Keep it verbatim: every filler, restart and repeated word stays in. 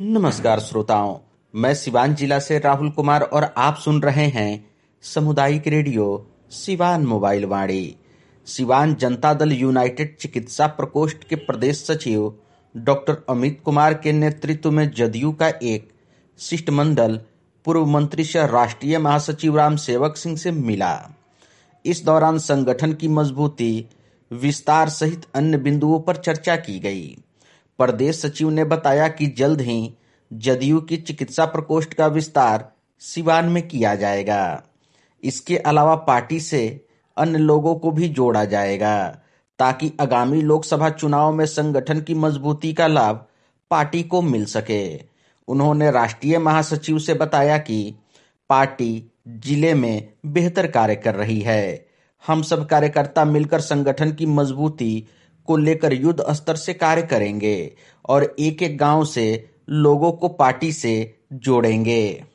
नमस्कार श्रोताओं, मैं सिवान जिला से राहुल कुमार और आप सुन रहे हैं सामुदायिक radio Siwan mobile Vani. Siwan Janata Dal United चिकित्सा प्रकोष्ठ के प्रदेश सचिव डॉक्टर अमित कुमार के नेतृत्व में जदयू का एक शिष्टमंडल पूर्व मंत्री से राष्ट्रीय महासचिव राम सेवक सिंह से मिला। इस दौरान संगठन की मजबूती, विस्तार सहित अन्य बिंदुओं पर चर्चा की गई। प्रदेश सचिव ने बताया कि जल्द ही जदयू की चिकित्सा प्रकोष्ठ का विस्तार सिवान में किया जाएगा। इसके अलावा पार्टी से अन्य लोगों को भी जोड़ा जाएगा ताकि आगामी लोकसभा चुनाव में संगठन की मजबूती का लाभ पार्टी को मिल सके। उन्होंने राष्ट्रीय महासचिव से बताया कि पार्टी जिले में बेहतर कार्य कर रही है। हम सब कार्यकर्ता मिलकर संगठन की मजबूती को लेकर युद्ध स्तर से कार्य करेंगे और एक एक गांव से लोगों को पार्टी से जोड़ेंगे।